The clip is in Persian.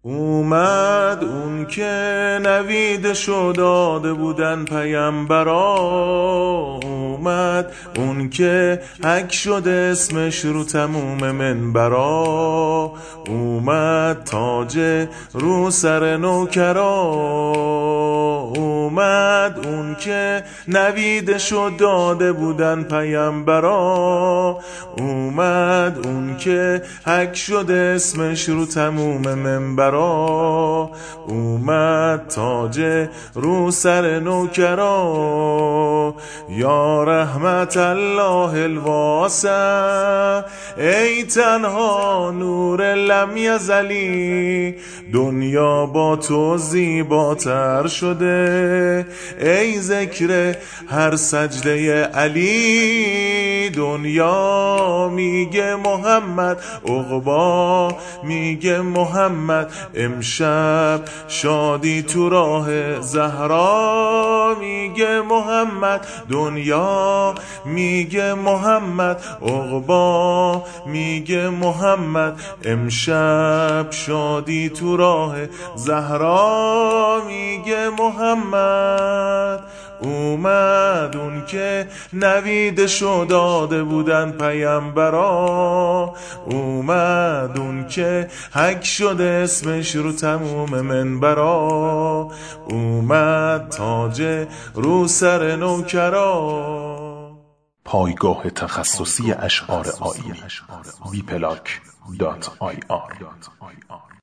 اومد اون که نویدشو داده بودن پیامبرا، اومد اون که حک شده اسمش رو تموم منبرا، اومد تاج رو سر نوکرا، اومد اون که نویدشو داده بودن پیامبرا، اومد اون که حک شده اسمش رو تموم منبرا، اومد تاج رو سر نوکرا. یا رحمت الله الواسع، ای تنها نور لم یزلی، دنیا با تو زیباتر شده، ای ذکر هر سجده علی، دنیا میگه محمد، عقبا میگه محمد، امشب شادی تو راه زهرا، میگه محمد، دنیا میگه محمد، عقبا میگه محمد، امشب شادی تو راه زهرا، میگه محمد. اومد اون که نویدشو داده بودن پیامبرا، اومد اون که حک شده اسمش رو تموم منبرا، اومد تاج رو سر نوکرا. پایگاه تخصصی اشعار آیینی www.bplank.ir